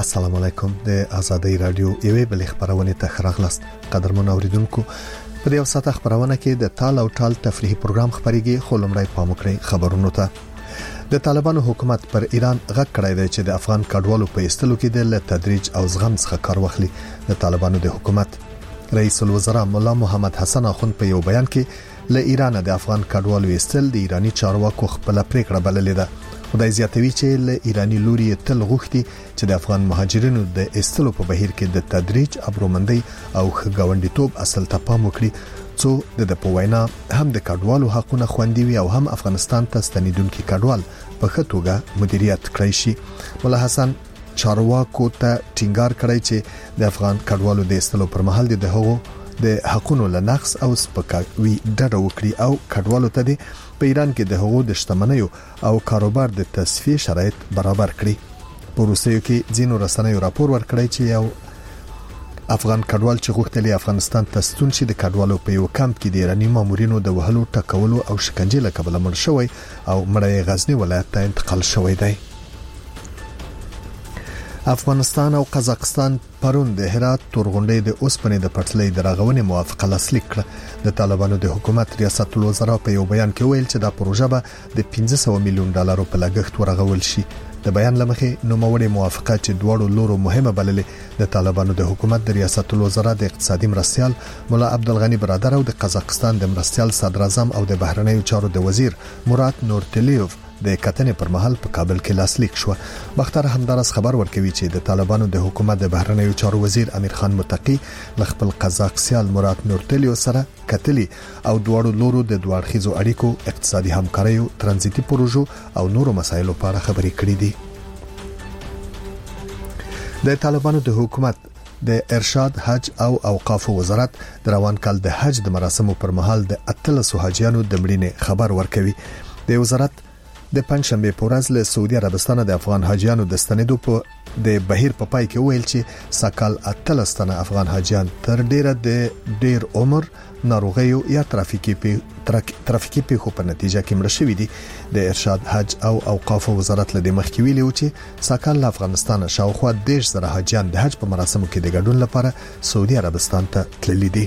السلام علیکم د آزادۍ رادیو یوې بل خبرونه ته راغلاست قدرمن اوریدونکو په دې وساته خبرونه کې د تال او ټال تفریحي پروګرام خبريږي خو لمړی پاموکړی خبرونه ته د طالبانو حکومت پر ایران غږ کړی دی چې د افغان کډوالو په ایستلو کې د تدریج او زغم څخه کار واخلي د طالبانو د حکومت رئیس الوزرا مولا محمد حسن اخوند په یو بیان کې له ایران د افغان کډوالو ایستل د ایرانی چارواکو خپل پریکړه بللې ده خدای زیاتوي چې له ایرانی لوري تل غوښتي چې د افغان مهاجرینو د ایستلو په بهیر کې د تدریج ابرومندۍ او خګاونډیتوب اصل ته پام وکړي څو د پوینا هم د کډوالو حقوقونه خوندي وي او هم افغانستان ته ستنیدونکو کډوال په خټوګه مدیریت کړی شي مولا حسن چارواکو ته ټینګار کړی چې د افغان کډوالو د ایستلو پر مهال د هغو د حقوقو لنقص او سپکاوي ډډه وکړي او کډوالو ته په ایران کې د حقوقو د شتمنیو او کاروبار د تصفیه شرایط برابر کړي په روسیې کې ځینو رسنیو راپور ورکړی چې یو افغان کډوال چې غوښتل افغانستان ته ستون شي د کډوالو په یو کمپ کې د ایرانی مامورینو د وهلو ټکولو او شکنجې له کبله مړ شوی او مړی غزنی ولایت ته انتقال شوی دی افغانستان او قزاقستان پرون د هرات تورغونډې د اوسپنې د پټلۍ د راغونې موافقه لاسلیک کړه د طالبانو د حکومت ریاست الوزرا په یو بیان کې ویل چې دا پروژه به د 500 میلیون ډالرو په لګښت ورغول شي د بیان لمخې نوموړي موافقه چې دواړو لورو مهمه بللې د طالبانو د حکومت د ریاست الوزرا د اقتصادي مرستيال مولا عبدالغنی برادر او د قزاقستان د مرستيال صدر اعظم او د بهرنیو چارو د وزیر مراد نورتلیوف د کتنې پر مهال په کابل کې لاسلیک شو بختر همدارس خبر ورکوي چې د طالبانو د حکومت د بهرنیو چارو وزیر امیر خان متقی ل خپل قزاق سیال مراد نورتلیو سره کتلی او دواړو لورو د دوړخیزو اړیکو اقتصادي همکاریو ترانزیتي پروژو او نورو مسایلو په اړه خبرې کړې دي د طالبانو د حکومت د ارشاد حج او اوقاف وزارت د روان کال د حج د مراسمو پر مهال د 13 حاجیانو د مړینې خبر ورکوي د وزارت د پنځشنبه په ورځ له سعودي عربستان د افغان حاجیانو د ستنېدو په د بهیر په پای کې ویل چې سکهال 13 تنه افغان حاجیان تر ډیره د ډیر عمر ناروغیو یا ترافیکي پیښو په نتیجه کې مړ شوي دي د ارشاد حج او اوقاف وزارت له مخکې ویلي و چې سکهال افغانستان شاوخوا 10,000 حاجیان د حج په مراسمو کې د ګډون لپاره سعودي عربستان ته تللي دي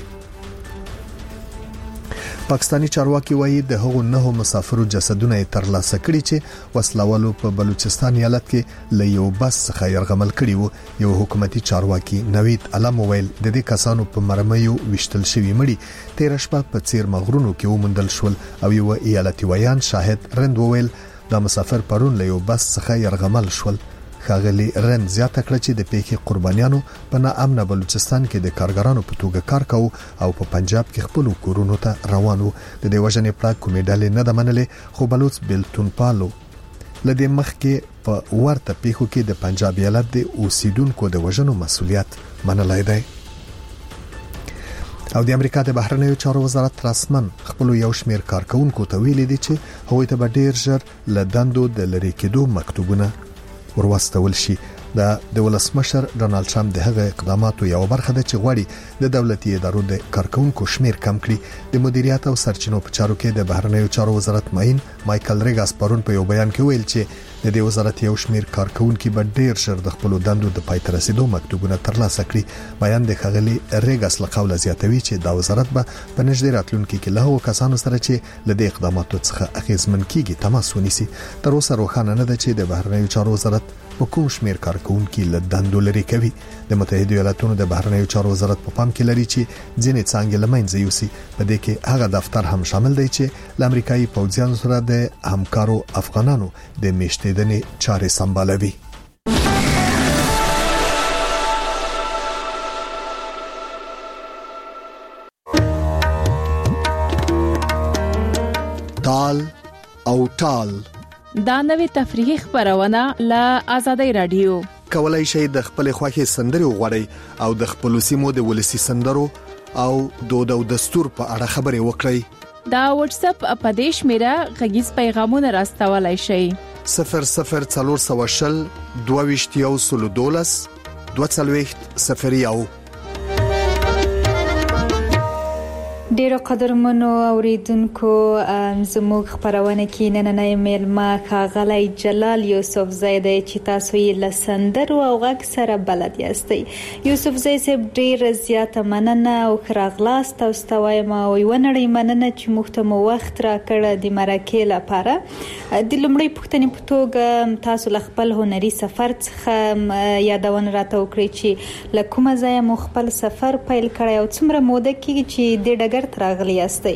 پاکستانی چارواکي وایي د هغو 9 مسافرو جسدونه ترلاسه کړي چې وسلوالو په بلوچستان ایالت کې له یو بس څخه يرغمل کړي وو یو حکومتي چارواکي نوید علم ویل د دې کسانو په مرمیو وشتل شوی مړي 13 شپه په څیر مغرونو کې ومندل شول او یو ایالتي ویان شاهد رند ویل د مسافر پرون له یو بس څخه يرغمل شول خاغلی رن زیاته کړ چې د پیښې قربانیانو په ناامنه بلوچستان کې د کارګرانو په توګه کار کوي او په پنجاب کې خپل کورونو ته روانو د دې وژنې پړه کومې ډلې نه د منلې خو بلوچ بلتون پالو لدې مخ کې په ورته پیښو کې د پنجاب ایالت د اوسیدونکو د وژنو مسولیت منلای دی او د امریکا د بهرنیو چارو وزارت رسمن خپل یو شمیر کارکونکو ته ویلي دي چې هغوی ته به ډیر ژر لدندو د لری کېدو مکتوبونه ورواستول شي د ولسمشر ډونالد ټرمپ د هغه اقداماتو یو برخه ده چې غواړي د دولتي ادارو د کارکونکو شمیر کم کړي د مدیریت او سرچینو په چارو کې د بهرنیو چارو وزارت معین مایکل ریګاس پرون په یو بیان کې ویل چې د دې وزارت یو شمیر کارکونکو به ډیر ژر د خپل دندو د پای ته رسیدو مکتوبونه ترلاسه کړي بیان د خغلی ریګاس له قوله زیاتوي چې د وزارت به په نږدې راتلونکو کې له هغو کسانو سره چې له دې اقداماتو څخه اغیزمن کیږي تماس ونیسي تر اوسه روښانه نه ده چې د بهرنیو چارو وزارت په کوم شمیر کارکونکو له دندو لري کوي د متحده ایالاتونو د بهرنیو چارو وزارت په پام کې لري چې ځینې څنګه لمنځه یوسي په دې کې هغه دفتر هم شامل دی چې د امریکایي پوځیانو سره د همکارو افغانانو د میشتېدنې چارې سمبالوي تال او ټال دا نوې تفریحي خبرونه له آزادۍ رادیو کولای شي د خپل خوښي سندري وغوړي او د خپل سیمو د ولسی سندرو او دود او دستور په اړه خبري وکړي دا واتس اپ اپدیش میرا غږیز پیغامونه راستولای شي 0040 22 22 01 ډیرو قدرمنو اوریدونکو زموږ خبرونه کې نننۍ میلمه ښاغلی جلال یوسفزی دی چې تاسو یې له سندرو او غږ سره بلد یاستئ. یوسفزی صاحب ډیره زیاته مننه او ښه راغلاست. تاسو ته وایم او یوه نړۍ مننه چې موږ ته مو وخت راکړه د مرکې لپاره. د لومړۍ پوښتنې په توګه تاسو له خپل هنري سفر څخه یادونه راته وکړئ چې له کومه ځایه مو خپل سفر پیل کړی او څومره موده کېږي چې د ډګر ته راغلي یاستئ؟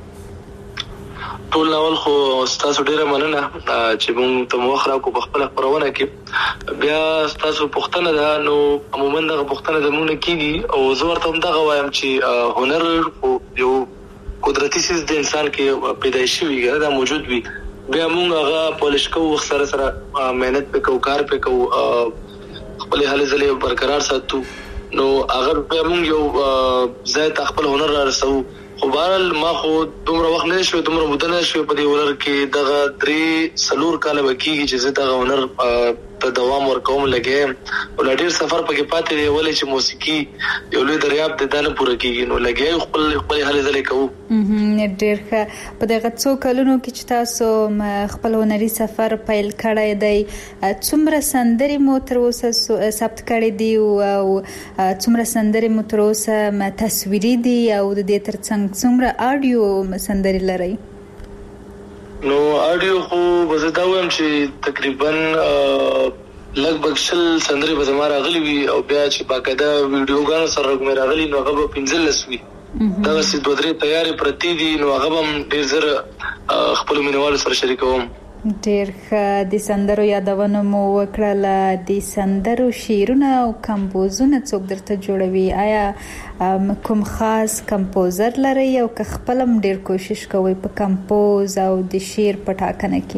ټول اول خو تاسو ډیره مننه چې موږ ته وخت راکړو په خپل خبرونه کې. بیا تاسو پوښتنه ده، نو عموما دغه پوښتنه زموږ نه کېږي او زه ورته همدغه وایم چې هنر یو قدرتي څیز د انسان کې پیدایشي وي، دا موجود وي. بیا موږ هغه پالش کوو، وخت سره سره مهنت پې کوو، کار پې کوو، خپلې هلې ځلې برقرار ساتو. نو هغه بیا موږ یو ځای ته خپل هنر را رسوو. خو بهرحال ما خو دومره وخت نه شوی، دومره موده نه شوی په دې هنر کې. دغه 3-4 کاله به کېږي چې زه دغه هنر ته دوام ورکوم لګیا یم او لا ډېر سفر پکې پاتې دی، ولې چې موسیقي یو لوی دریاب دی، دا نه پوره کېږي. نو لګیا یو خپلې هلې ځلې کوو. ډېر ښه. په دغه څو کلونو کې چې تاسو خپل هنري سفر پیل کړی دی، څومره سندرې مو تر اوسه ثبت کړې دي او څومره سندرې مو تر اوسه تصویري دي او د دې ترڅنګ څومره آډیو سندرې لرئ؟ نو آډیو خو به زه دا وایم چې تقریبا لږ 100 سندرې به زما راغلي وي او بیا چې باقاعده ویډیوګانو سره مې راغلي نو هغه به 15 وي. دغسې 2-3 تیارې پرتې دي، نو هغه به هم ډېر زر خپلو مینوالو سره شریکوم. ډېر ښه. د سندرو یادونه مو وکړله. د سندرو شعرونه او کمپوزونه څوک درته جوړوي؟ آیا کوم خاص کمپوزر لرئ او که خپل هم ډېر کوشش کوئ په کمپوز او د شعر په ټاکنه کې؟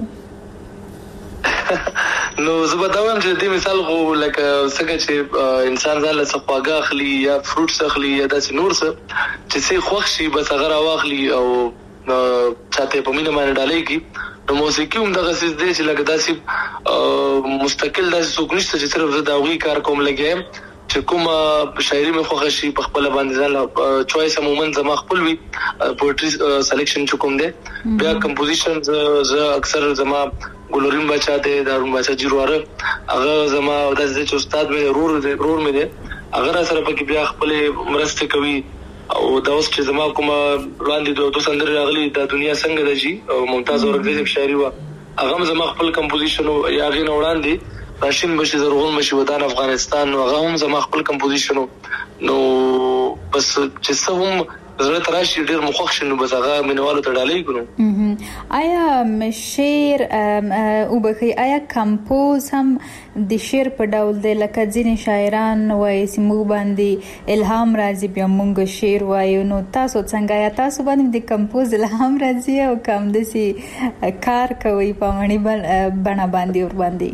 نو زه به دا وایم چې د دې مثال خو لکه څنګه چې انسان ځان له څه خواږه اخلي یا فروټس اخلي یا داسې نور څه چې څه خوښ شي بس هغه راواخلي او چاته په مینه باندې ډالۍ کړي. نو موسیقي هم دغه څیز دی چې لکه داسې مستقل داسې څوک نشته چې صرف زه د هغوی کار کوم لګیا یم. چې کومه شاعري مې خوښه شي په خپله باندې ځان چوایس عموما زما خپل وي. پوئټري سلیکشن چې کوم دی، بیا کمپوزیشن زه اکثر زما ګلورین باچا دی، دارون باچا جیرواره، هغه زما داسې چې استاد مې رور مې دی، هغه را سره پکې بیا خپلې مرستې کوي. او دا اوس چې زما کومه وړاندې 2 سندرې راغلي، دا دنیا څنګه ده جي او ممتاز اورکزی صاحب شاعري وه، هغه هم زما خپل کمپوزیشن و. یا هغې نه وړاندې راشین بشي زرغون بشي وطن افغانستان، نو هغه هم زما خپل کمپوزیشن و. نو بس چې څه هم زړه ته راشي ډېر مو خوښ شي نو بس هغه مینوالو ته ډالۍ کړو. آیا شعر آیا کمپوز هم د شعر په ډول دی؟ لکه ځینې شاعران وایي چې موږ باندې الهام راځي بیا موږ شعر وایو، نو تاسو څنګه؟ آیا تاسو باندې د کمپوز الهام راځي او که همداسې کار کوئ په عملي بڼه باندې ورباندې؟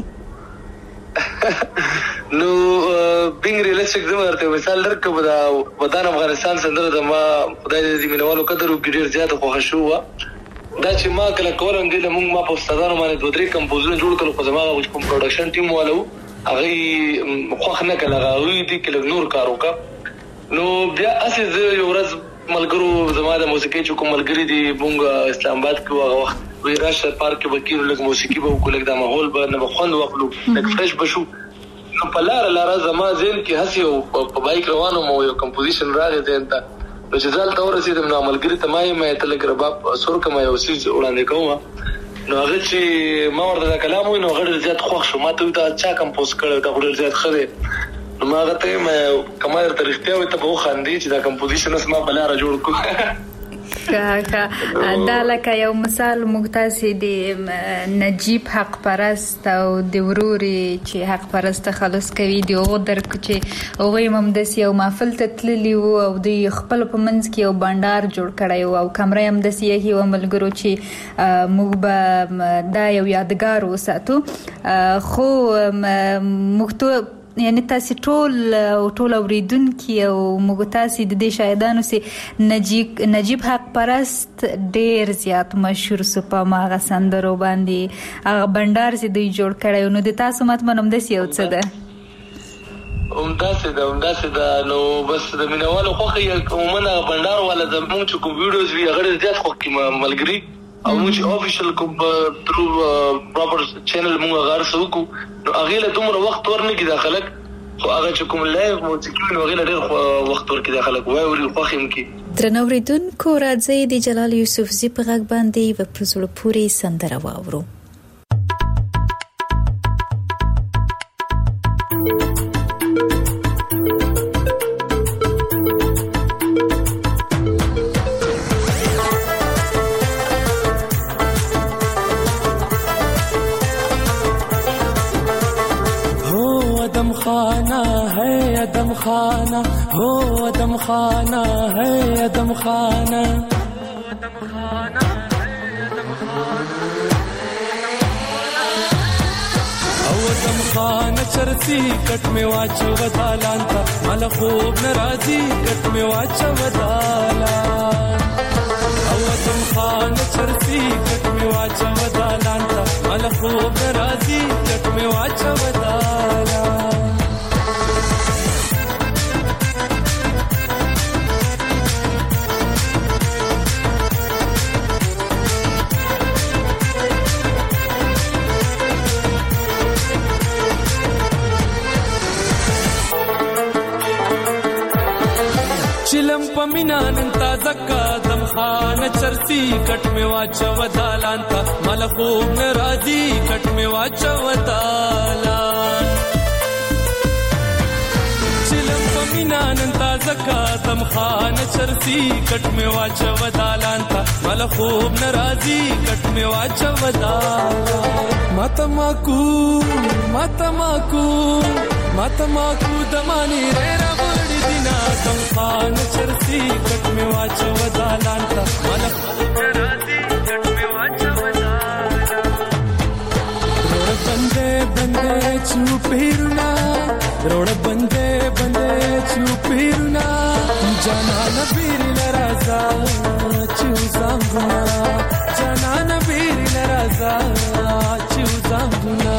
نو بینګ ریلیسټیک زه ورته مثال درکړم. د وطن افغانستان سندره زما خدای دې د مینوالو قدر وکړي ډېر زیاته خوښه شوې وه. دا چې ما کله کولم دې له ما په استادانو باندې 2-3 کمپوزونه جوړ کړل، خو زما کوم پروډکشن ټیم والا و هغوی خوښ نه کړل، هغوی دې کې لږ نور کار وکړه. نو بیا هسې زه یو ورځ ملګرو زما د موسیقۍ چې کوم ملګري دي مونږ اسلام آباد کې هغه وخت وی راشه پارک کې به کېنو، لږ موسیقي به وکړو، لږ دا ماحول به نه به خوند واخلو، لږ فرش به شو. نو په لاره زما ذهن کې هسې په بایک روان وم او یو کمپوزیشن راغی ذهن ته. نو چې ځان ته ورسېدم نو ملګري ته ما یم ته لږ رباب سور کړم، یو څیز وړاندې کوم. نو هغه چې ما ورته دا کلام وویل نو هغه ډېر زیات خوښ شو. ما ته وویل دا چا کمپوز کړی؟ دا خو ډېر زیات ښه دی. نو ما هغه ته یم که ما درته رښتیا ووایي ته به وخاندې چې دا کمپوزیشن اوس ما په لاره جوړ کړو. دا لکه یو مثال موږ تاسې د نجیب حق پرست او د ورورې چې حق پرست تخلص کوي د هغو درک چې هغوی هم همداسې یو محفل ته تللي وو او دوی خپل په منځ کې یو بنډار جوړ کړی و او کمره یې همداسې یې وه ملګرو چې موږ به دا یو یادګار وساتو. خو موږ یعنی تاسې ټول اوریدونکي او موږ تاسې د دې شاهدانو سي نجیب حق پرست ډېر زیات مشهور سو په هغه سندرو باندې هغه بنډار چې دوی جوړ کړی نو د تاسو مطمئن همداسې یو څه ده؟ همداسې دا نو بس د مینوالو خوښه یې عموما بندار والا زموږ چې کوم ویډیوز وي هغه زیات خوښ کړي ملګري او موږ افیشل کوم ترو پراپر چینل موږ غار سوکو نو هغه له دومره وخت ورنکي د خلک خو هغه چې کوم لایو موسیقي نو هغه ډېر وخت ورکي د خلک وای وري خوښ هم کی درنوریدونکو راځي د جلال یوسفزي په غږ باندې و پرزړه پوری سندره واورو. अदम खाना हो अदम खाना है अदम खाना अदम खाना चरसी कट में वाच वदालांता मला खूब नाराजी कट में वाच वदालान अदम खाना चरसी कट में वाच वदालांता मला खूब नाराजी कट में वाच वदालान चिलम पमिना नंता जक्का दम खान चरसी कट में वाचा वदालांता मला खूब नाराजी कट में वाचा वदालान चिलम पमिना नंता जक्का दम खान चरसी कट में वाचा वदालांता मला खूब नाराजी कट में वाचा वदालान मातमाकू दमानी रे रबड़ी दिना दम खान चरसी कट में वाचा वदालांता मला खूब नाराजी कट में वाचा वदालान रोड बंदे चुपिरुना रोड बंदे चुपिरुना जाना नबीर नराजा चुजांगुना जाना नबीर नराजा चुजांगुना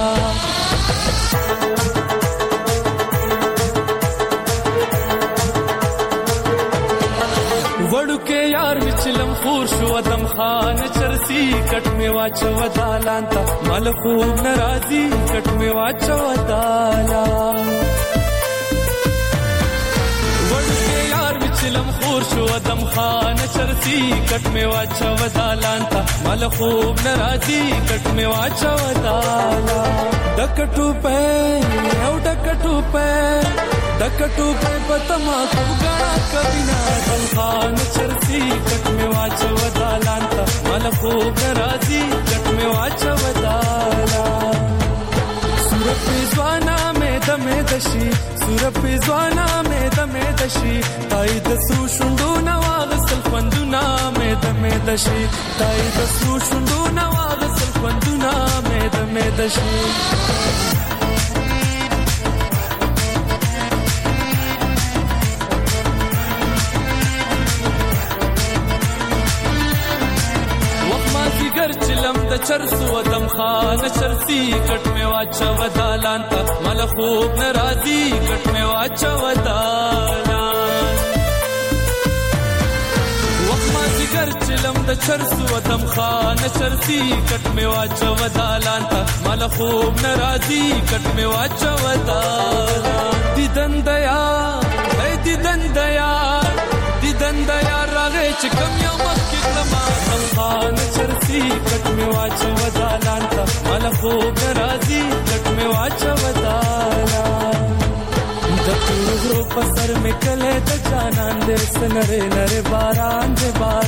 वड़ुके यार विचलम खूर शो अदम खान चरसी कट में वाचा वदालांता मल खूब नाराजी कट में वाचा वदालान वड़ुके यार विचलम खूर शो अदम खान चरसी कट में वाचा वदालांता मल खूब नाराजी कट में वाचा वदालान डकटू पे पतमा को गड़ा कबिना दम खान चरसी कट में वाचा वदालांता मला खूब नाराजी कट में वाचा वदालान सुरपी ज्वाना में दमे दशी ताई दसू शुंडू नवाग सल्फंदुना में दमे दशी ताई दसू शुंडू नवाग सल्फंदुना में दमे दशी चिलम द चरसू अदम खान चरसी कट में वाचा वदालांता मला खूब नाराजी कट में वाचा वदालान वक्मा जिगर चिलम द चरसू अदम खान चरसी कट में वाचा वदालांता मला खूब नाराजी कट में वाचा वदालान दिदन दया रागे चिकम या मक्की लमा दम खान चरसी कट में वाचा वदालांता मला खूब नाराजी कट में वाचा वदालान दतूरो पसर में कले त जानन दे सनरे नरे बारान दे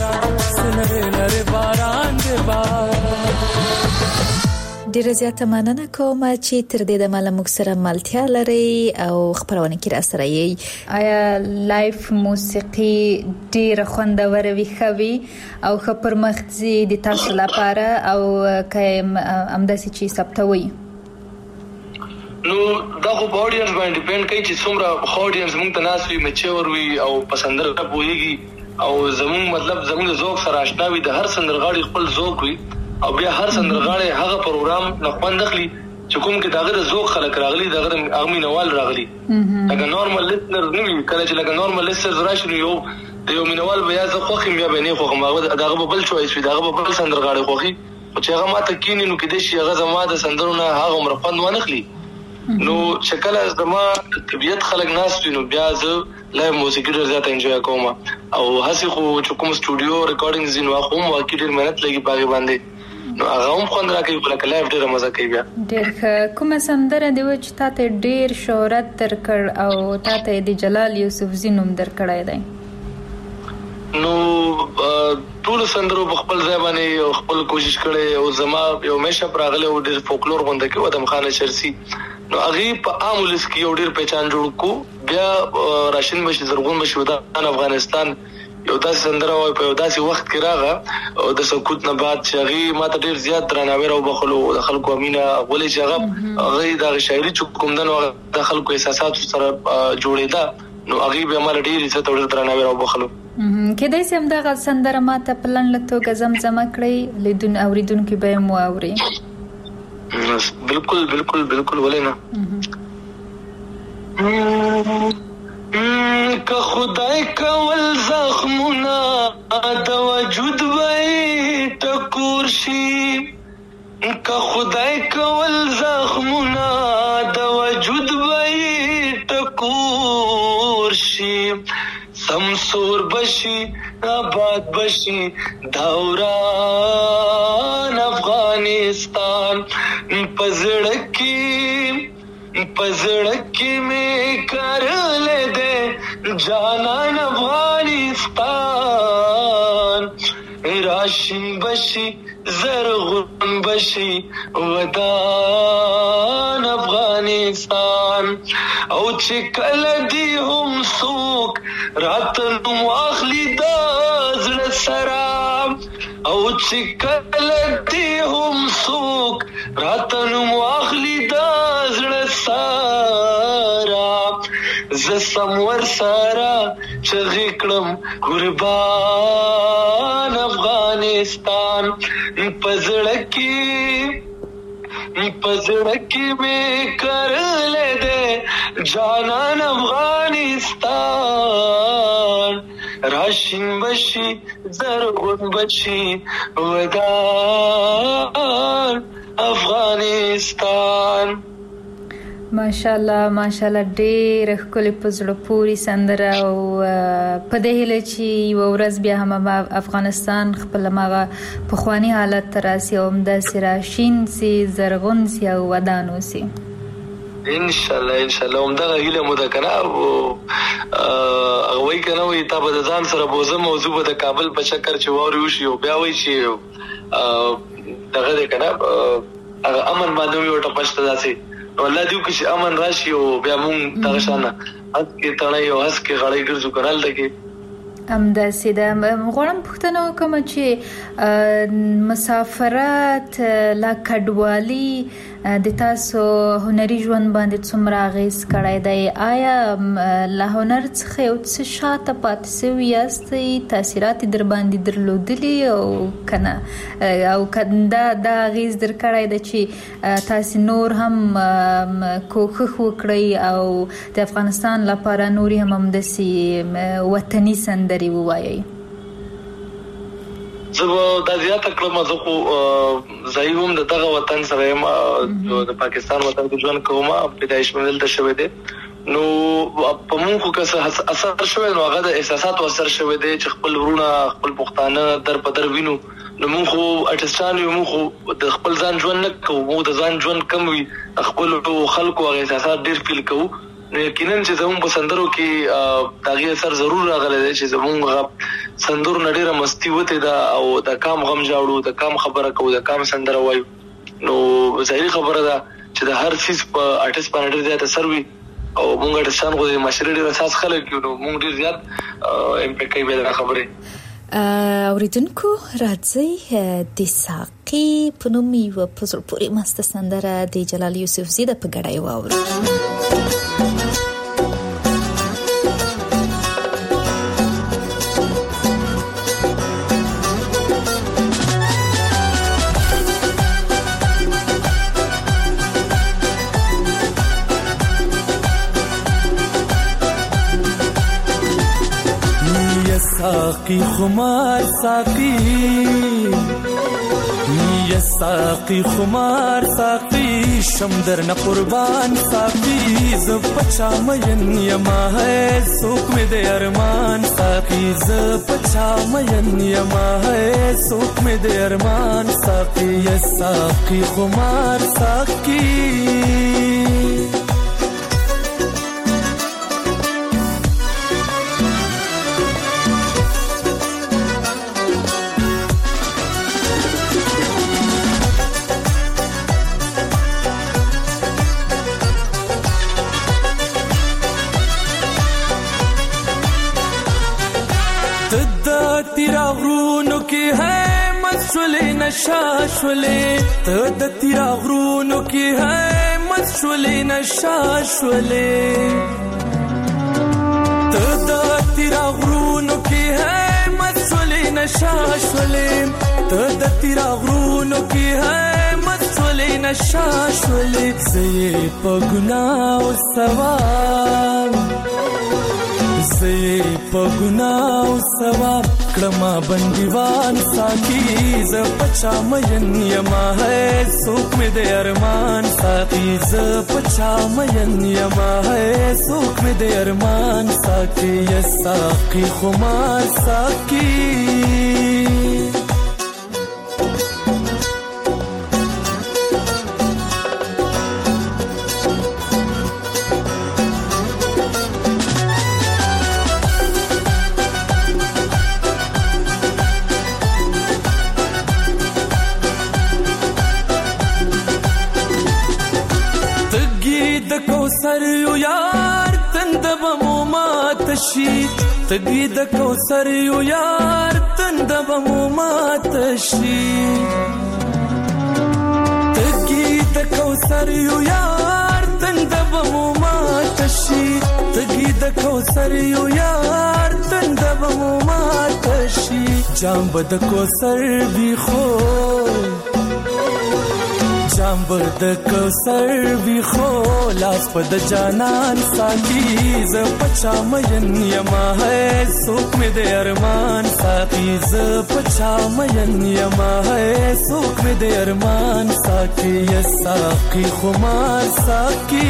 बारान ډیره زیاته مننه کوم چې تر دې د مال مکسره ملتیا لري او خبرونه کې را سره یي. آیا لایف موسیقي ډیره خوندور وي خوي او خبر مخزي د تاسو لپاره او کایم امداسي چې ثبتوي نو دا خو اډینس باندې ډیپند کوي چې څومره اډینس موږ ته ناس وي مچور وي او پسندره پوهیږي او زموږ ذوق سره آشنا وي د هر سندرغاړي خپل ذوق وي او بیا هر سندرغاړي هغه پروګرام نه خوند اخلي چې کوم کې داغه د ذوق خلک راغلي داغه اغمی نوال راغلي لکه نورمال لیسنر نه وي کله چې لکه نورمال لیسنر راشي یو د یو مینوال بیا زه خوخم بیا به نه خوخم داغه بل چويس وي داغه بل سندرغاړي خوخي چې هغه ماته کینې نو کې د شي هغه زما د سندرونه هغه مرفند ونه خلی نو شکل از زما طبيعت خلک ناس نو بیا زه لایو موسیقي ډېر زیات انجوای کوم او هسي خو چې کوم سټوډیو ریکارډینګز نو کوم واقعي ډېر مهنت لګي باغ باندې نو هغه هم خوند راکوي لکه لایو ډېر مزه کوي بیا ډېر کوم سندره دی چې تاسو ډېر شهرت درکړ او تاسو د جلال یوسفزي نوم درکړای دی نو ټول سندرو په خپل ځای باندې خپل کوشش کړي او زما یو مشه پراغله او د فولکلور غونډه کې ودم خان شرسی نو هغه په عامولس کې یو ډیر پہچان جوړ کو بیا راشن بشي زرغون بشي ودان افغانستان یو داسې سندره وای په یو داسې وخت کې راغه او د سکوت نه بعد چې هغه ماته ډیر زیات درناوی او بخلو د خلکو امینه ولې چې هغه د شاعري کوم دنو د خلکو احساسات سره جوړېدا نو هغه به مال ډیر عزت او درناوی او بخلو کله چې هم دا سندره ماته پلان لته زمزمه کړی لیدون اوریدونکو به مو اوري بالکل بالکل بالکل ولینا که خدای کول زخمونه د وجود وای ټکور شي که خدای کول زخمونه د وجود وای ټکور شي سمسور بشي آباد بشي دوران افغانستان پزړکی میں کرل دے جانان افغانستان راشن بشي زرغون بشي ودان افغانستان او چې کله دی هم سوک راتنو اخلي د زړه سره او چې کله دی هم سوک راتنو اخلي د زړه سره ز سمور سره چغې کړم قربان افغانستان پزړکی میں کرل دے جانان افغانستان راشن بشي زرغون بشي ودان افغانستان ماشاءالله ماشاءالله ډېر ښکلي په زړه پورې سندره او په دې هیله چې یوه ورځ بیا هم افغانستان خپل هغه پخواني حالت ته راسي او همداسې راشین سي زرغون سي او ودان اوسي انشاءالله همدغه هیله مو ده که نه هغه وایي که نه وایي تا به د ځان سره بوزه موضوع به د کابل په چکر چې واورې وشي او بیا وایي چې دغه دی که نه هغه امن باندې وي ورته پشته داسې نو الله دیو کې چې امن راشي او بیا مونږ دغه شانه هڅ کې تړی او هڅ کې غړی ګرځو که نه هلته کې همداسې ده غواړم پوښتنه وکړم چې مسافرت لا کډوالي د تاسو هنري ژوند باندې څومره اغېز کړی دی آیا له هنر څخه یو څه شاته پاتې سوي یاستئ تاثیرات در باندې درلودلي او که نه او دا اغېز در کړی دی چې تاسو نور هم کوښښ وکړئ او د افغانستان لپاره نورې هم همداسې وطني سندرې ووایئ زه دا زیاته کړم زه خو ځای هم د دغه وطن سره یم د پاکستان وطن کې ژوند کوم پیدایش مې دلته شوی دی نو په مونږ خو که څه اثر شوی نو هغه د احساساتو اثر شوی دی چې خپل وروڼه خپل پښتانه در په در وینو نو مونږ خو ارټسټان یو مونږ خو د خپل ځان ژوند نه کوو مونږ د ځان ژوند کم وي خپل خلکو هغه احساسات ډېر فیل کوو یقینا چې زموږ په سندرو کې دغه اثر ضرور راغلی دی چې زموږ سندرو نه ډېره مستي وته ده او د کام غم جاړو د کام خبره کوو د کام سندره وایو نو ظاهري خبره ده چې د هر څیز په آرټسټ باندې ډېر زیات اثر وي او مونږ ارټسټان خو د معاشرې ډېر اساس خلک یو نو مونږ ډېر زیات امپیکټ کوي به دا خبرې اوریدونکو راځي د ساقي په نوم یو په زړه پورې مست سندره د جلال یوسفزي د په ګډه واورو ساقی خمار ساقی یا ساقی خمار ساقی شمدر نہ قربان ساقی ز پچا مین یما ہے سوک میں دے ارمان ساقی ز پچا مین یما ہے سوک میں دے ارمان ساقی یا ساقی خمار ساقی تیرا غرونو کی ہے مسئلے نشاشولے تد تیرا غرونو کی ہے مسئلے نشاشولے تد تیرا غرونو کی ہے مسئلے نشاشولے تد تیرا غرونو کی ہے مسئلے نشاشولے زی پگناو سواب زی پگناو سواب کڑما بندیوان ساقی ز پچا مین یما ہے سوک میں دے ارمان ساقی ز پچا مین یما ہے سوک میں دے ارمان ساقی یا ساقی خمار ساقی تگی د کوثر یو یار تندب مو ماتشی تگی د کوثر یو یار تندب مو ماتشی تگی د کوثر یو یار تندب مو ماتشی جام بد کوثر بھی خو جام بد کوثر بھی خو لاس پد جانان ساقی ز پچا مین یما ہے سوک میں دے ارمان ساقی ز پچا مین یما ہے سوک میں دے ارمان ساقی یا ساقی خمار ساقی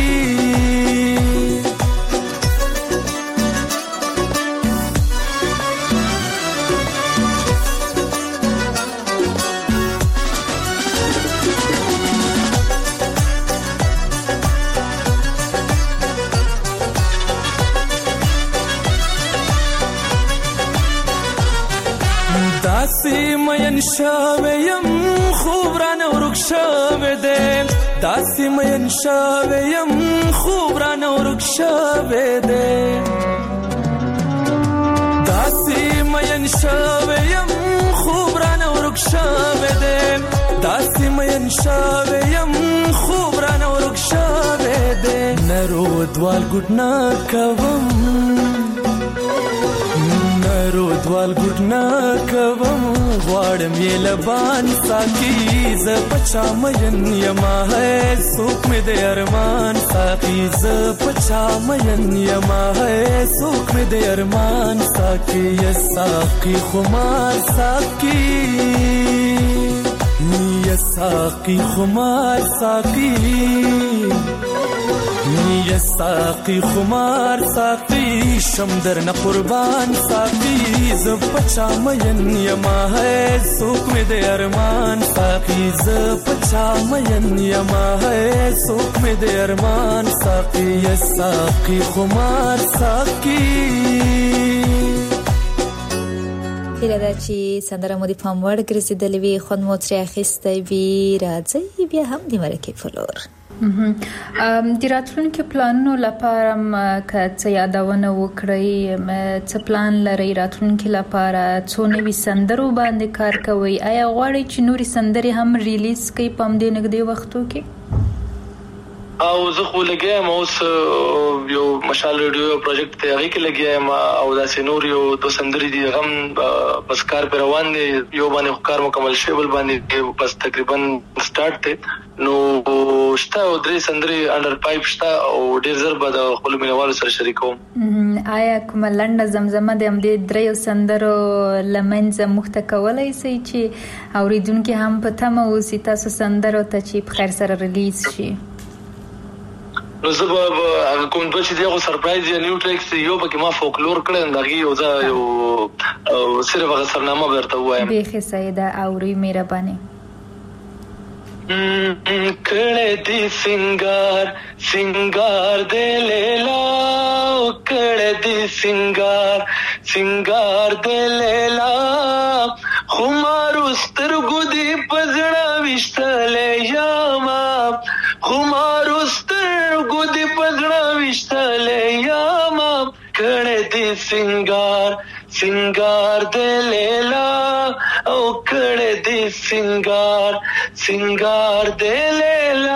داسی مین شاویم خوب را نورک شاوه ده داسی مین شاویم خوب را نورک شاوه ده داسی مین شاویم خوب را نورک شاوه ده داسی مین شاویم خوب را نورک شاوه ده نرودوال گودنا کوم رودوال گټنا کوم غواړم یې لبان ساقي ز پچا مین یما ہے سوک میں دے ارمان ساقي ز پچا مین یما ہے سوک میں دے ارمان ساقي یا ساقي خمار ساقي یا ساقي خمار ساقي یا ساقی خمار ساقی شمدر نہ قربان ساقی ز پچا مین یما ہے سوک میں دے ارمان ساقی ز پچا مین یما ہے سوک میں دے ارمان ساقی یا ساقی خمار ساقی هیله ده چې سندره مو د پام وړ ګرځېدلې وي خوند مو ترې اخیستی وي راځئ بیا هم د مرکې په لور د راتلونکي پلانونو لپاره که څه یادونه وکړئ څه پلان لرئ راتلونکي لپاره څو نوي سندرو باندې کار کوئ آیا غواړئ چې نورې سندرې هم ریلیز کړئ په همدې نږدې وختو کې او زه خو لګیا ما اوس یو مشال ریډیو پروجیکټ ته هغه کې لګیا ما او دا سينور یو دو سندري دي غم بس کار پر روان دي یو باندې کار مکمل شي بل باندې بس تقریبا سٹارټ ته نو شته او درې سندري انډر پایپ شته او ډیر زر به د خپل مینوالو سره شریکوم. آیا کوم لنډه زمزمه د دې درې سندرو لمنځه مخته کولای شي چې اوریدونکو هم په تمه اوسي تاسو سندرو ته چې په خیر سره ریلیز شي؟ نو زه به کوم دوه چې دغه سرپرایز یا نیو ټریکس یو پکې ما فولکلور کړم دغه یو ځای یو صرف هغه سرنامه ورته وایم. به سیدا اوري مهرباني کړه دې سنگار سنگار دې لیلا کړه دې سنگار سنگار دې لیلا خمار سترګو دې پزړه وشتلې یاما خمار سترګو دې پزړه وشتلې یاما کړه دې سنگار سنگار دې لیلا او کړه دې سنگار سنگار دې لیلا.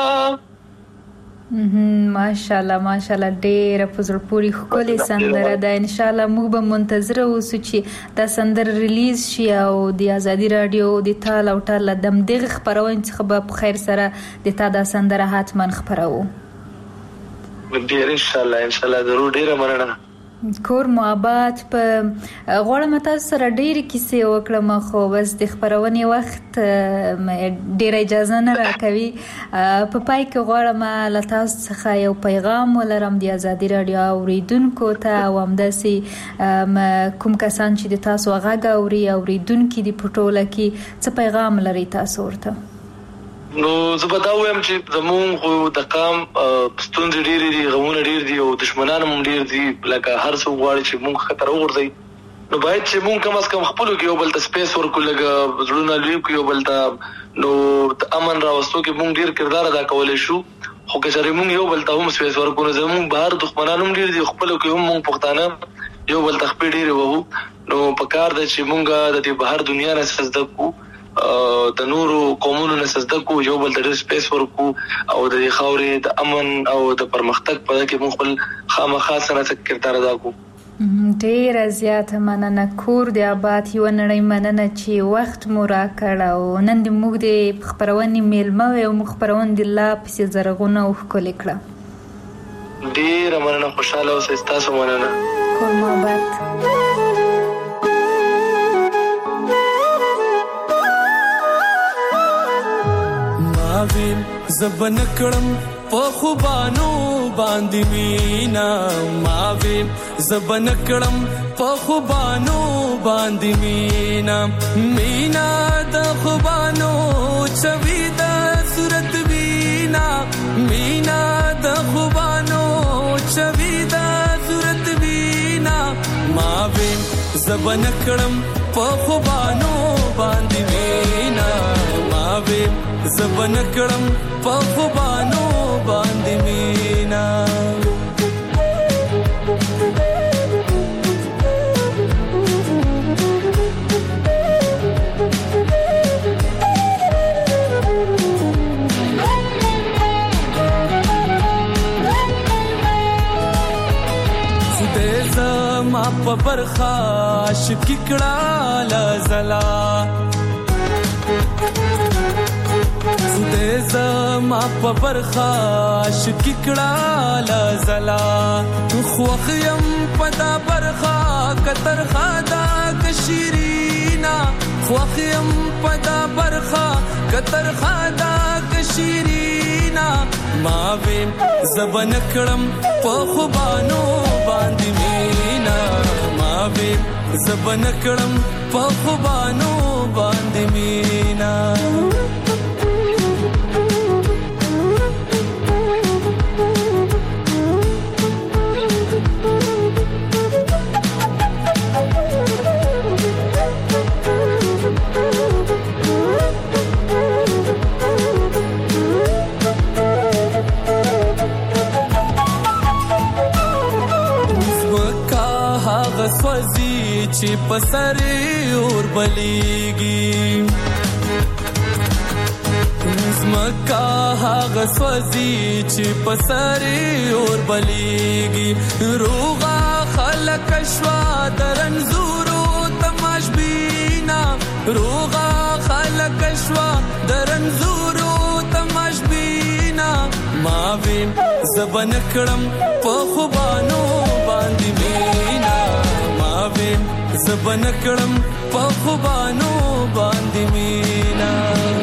ماشاءالله ماشاءالله ډېر په زړه پورې ښکلې سندره ده. ان شاء الله موږ به منتظر اوسو چې دا سندره ریلیز شي او د ازادي رادیو د تال او ټال د دغه خبرونه څخه به په خیر سره د تا دا سندره حتما خبرو. ډېر ان شاء الله ضرور. ډېر مننه. کور محبت په غوړم تاسو سره ډېر کیسې وکړم خو بس د خبرونې وخت ډېر اجازه نه راکوي. په پای کې غوړم له تاسو څخه یو پیغام ولرم د ازادي رادیو اوریدونکو ته او همداسې کوم کسان چې د تاسو غږ اوریدونکو د پټوله کې څه پیغام لري تاسو ورته؟ نو زه به دا وایم چې زموږ خو د قام ستونزې ډېرې دي غمونه ډېر دي او دشمنان هم ډېر دي لکه هر څوک غواړي چې موږ خطر وغورځوي نو باید چې موږ کم از کم خپلو کې یو بل ته سپیس ورکړو لږ زړونه لوی کړو یو بل ته نو د امن راوستو کې موږ ډېر کردار ادا کولی شو خو که چېرې موږ یو بل ته هم سپیس ورکړو نو زموږ بهر دښمنان هم ډېر دي خپلو کې هم موږ پښتانه یو بل ته خپې ډېرې وهو نو پکار ده چې موږ د دې بهر دنیا نه څه زده کړو د نورو قومونو نه سجده کو یو بل ته سپیس ورکو او د خاورې د امن او د پرمختګ په کې موږ خپل خامخا سره کردار ادا کو. ډېر زیاته مننه کور د آباد یو نړۍ مننه چې وخت مو راکړ او نن د موږ د خبرونې میلمه او خبرونه د لا پسې زرغونه او ښکلې کړه. ډېر مننه خوشاله اوسئ. تاسو مننه. کور مو آباد. ماویم زبن کړم په خوبانو باندې مینا ماویم زبن کړم په خوبانو باندې مینا مینا د خوبانو چوي د صورت وینا مینا د خوبانو چوي د صورت وینا ماویم زبن کړم په خوبانو باندې مینا ماویم زبن کړم په خوبانو باندې مینا. خدای زما په برخه عاشقي کړه لزلا خدای زما په برخه عاشقي کړه لزلا خوخیم پدا برخه کتر خدا کشیرینا خوخیم پدا برخه کتر خدا کشیرینا ماویم زبن کړم په خوبانو باندې مینا ماویم زبن کړم په خوبانو باندې مینا. سوزی چې پسرې اور بلیږي زمکا هغه سوځي چې پسري اور بلیږي روغا خلک شوا درنزورو تماشبینا روغا خلک شوا درنزورو تماشبینا ما ویم زبن کړم په خوبانو باندې مینا ما ویم زبن کړم په خوبانو باندې مینا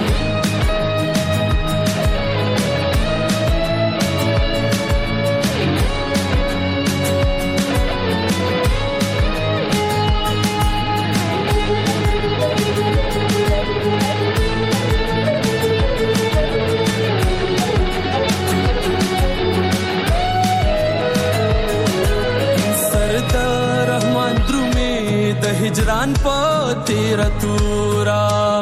هجران په تیر تورا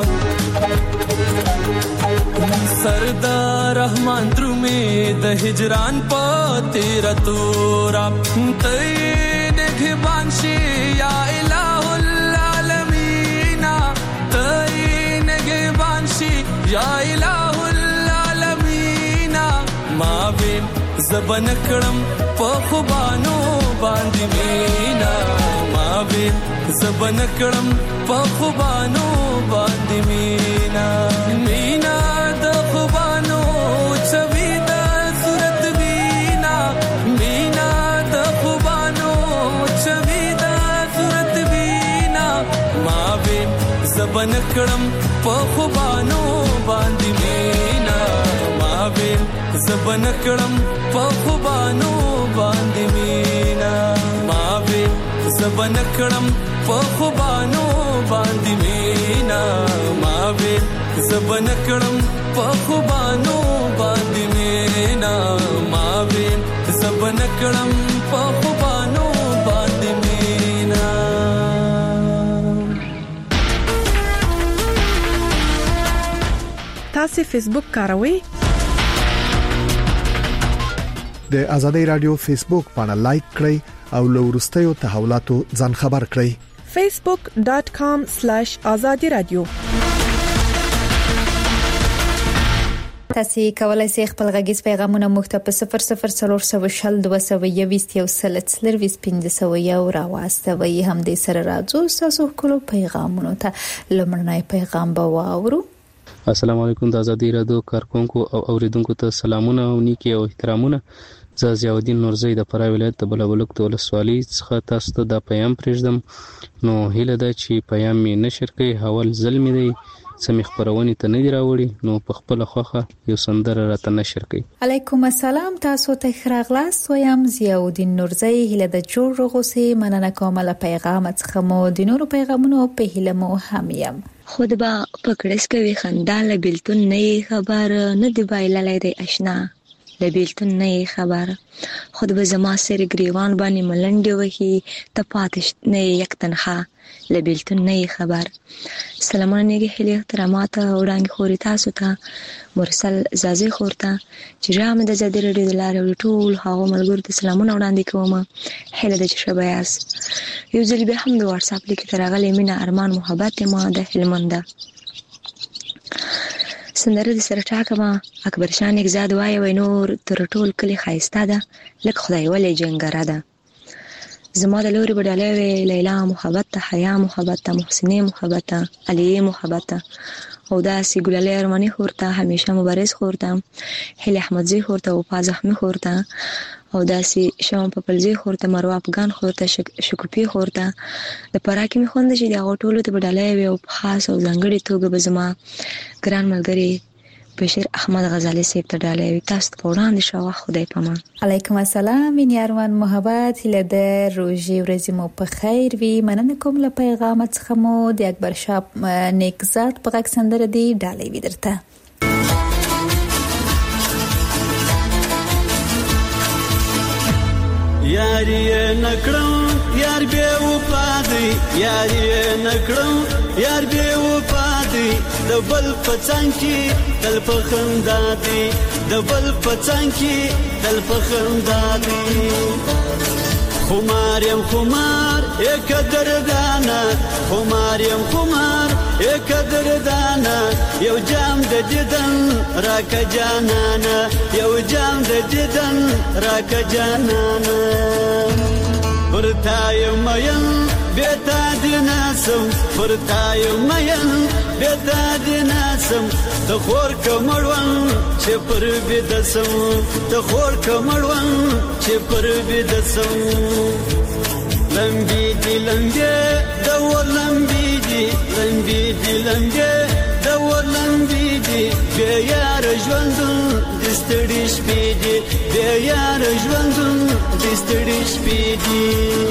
سردار رحمان درومي د هجران په تیر تورا ته نگهبان شي یا الہ العالمین ته نگهبان شي یا الہ العالمین ما ویم زبن کړم په خوبانو باندې مینا ما ویم زبن کړم په خوبانو باندې مینا مینا د خوبانو چوي د صورت مینا مینا د خوبانو چوي د صورت مینا ما ویم زبن کړم په خوبانو باندې مینا ما ویم زبن کړم په خوبانو باندې مینا ما ویم زبن کړم په خوبانو باندې مینا ما ویم زبن کړم په خوبانو باندې مینا ما ویم زبن کړم په خوبانو باندې مینا تاسو فیسبوک کاروئ د آزادۍ رادیو فیسبوک باندې لایک کړئ او لورستیو تحولاتو ځان خبر کړئ facebook.com/azadi radio تاسو کولای شئ خپل غږیز پیغامونه مخ ته په 004022 راواستوي هم دې سره راځو تاسو خپل پیغامونه ته لمړنۍ پیغام به واورو. السلام علیکم د آزادۍ رادیو کارکونکو او اوریدونکو ته سلامونه او نیکی او احترامونه. زه ضیاءالدین نورزی د فراه ولایت د بلابلوک د ولسوالۍ څخه تاسو ته د پیام پرېږدم. نو هیله ده چې پیام می نشر کوي حوال ظلم دی سمې خبرونه ته نه دی راوړي نو په خپل خوخه یو سندره راته نشر کوي. علیکم السلام تاسو ته خراغلاس ویم ضیاءالدین نورزی هیله د جوړ رغوسي مننه کوم له پیغام څخه مو د نورو پیغامونو په هیله مو هم یم. خود با پکړس کوي خندا له بیلتون نه خبر نه دی بایللای دی آشنا له بیلتون نه خبر خود به زما سر گریوان باندې ملنډي وهي ته پاتش نه یک تنها له بیلتون نه خبر. سلامونه نیګه هلي احترامات وړاندې خوري تاسو ته مرسل زازي خورته چې رام د زدي رډي دلاره ټول هغه ملګرو ته سلامونه وړاندې کوم. هله د شبياس یو ځل به هم د واتس اپ لیک ترغلې مینا ارمان محبت ما د هلمنده سندره د سره ټاکما اکبر شان اگزاد وای نور تر ټول کلی خایسته ده لکه خدای ولې جنګره ده زما د لوري بداله وی لیلا محبت حیا محبت محسنه محبت علی محبت او دا سی ګلالي ارمانی خورته همیشه مبارز خورته هلی احمدزی خورته او پازخمی خورته او دا سی شوم په پلزی خورته مرو افغان خورته شکوپی خورته د پراکی می خوند چې دا ټولو ته بداله وی او خاص او ځنګړي توګه به زما ګران ملګری بشیر احمد غزالی سیب ته ډالې تاسو په وړاندې شو خدای پامان. علیکم السلام یارمان محبت له د روزي ورځې مو په خیر وي مننه کوم له پیغام څخه مو د اکبر شاه نیکزاد په غږ سندره دی ډالې ودرته یاری نکړم یار به وپادي یاری نکړم یار به وپادي د بل پڅنګ کې دل په خندا دي د بل پڅنګ کې دل په خندا دي خمارم خمار یک دردانا خمارم خمار یک دردانا یو جام د د دیدن راکه جانانه یو جام د دیدن راکه جانانه پرتای مین بیتا دیناسم پرتای مین بیتا دیناسم تخور کمړون چې پر بدسم تخور کمړون چې پر بدسم لمبي دي لمبي دو لمبي دي لمبي دي لمبي دو لمبي دي بيار ژوندون دستړي شپې دي بيار ژوندون دستړي شپې دي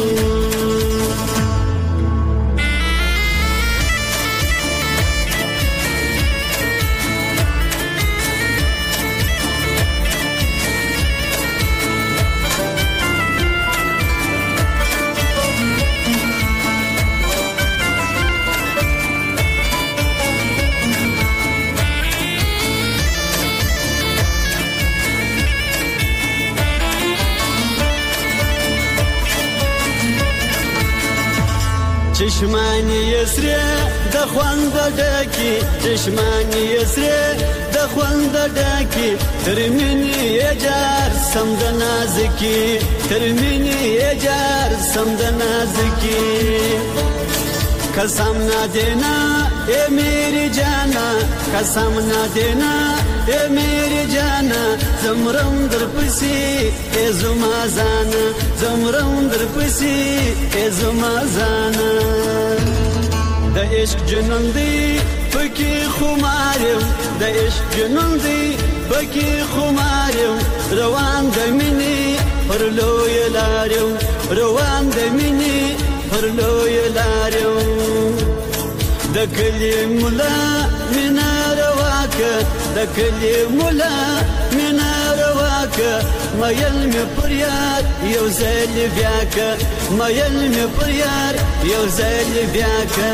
چشمانی یسری د خوند ډکی چشمانی یسری د خوند ډکی ترمنی یجار سم د نازکی ترمنی یجار سم د نازکی قسم نہ دینا اے میری جانا قسم نہ دینا اے میری جانا زمرم در پسی اے زما زانا زمرم در پسی اے زما زانا د عشق جنون دی پکی خمارم د عشق جنون دی پکی خمارم روان د منی پر لوی لارم روان د منی پر لوی لارم د کلی مولا مینا رواکه د کلی مولا مینا رواکه مایل می پر یار یو ځل بیاکه مایل می پر یار یو ځل بیاکه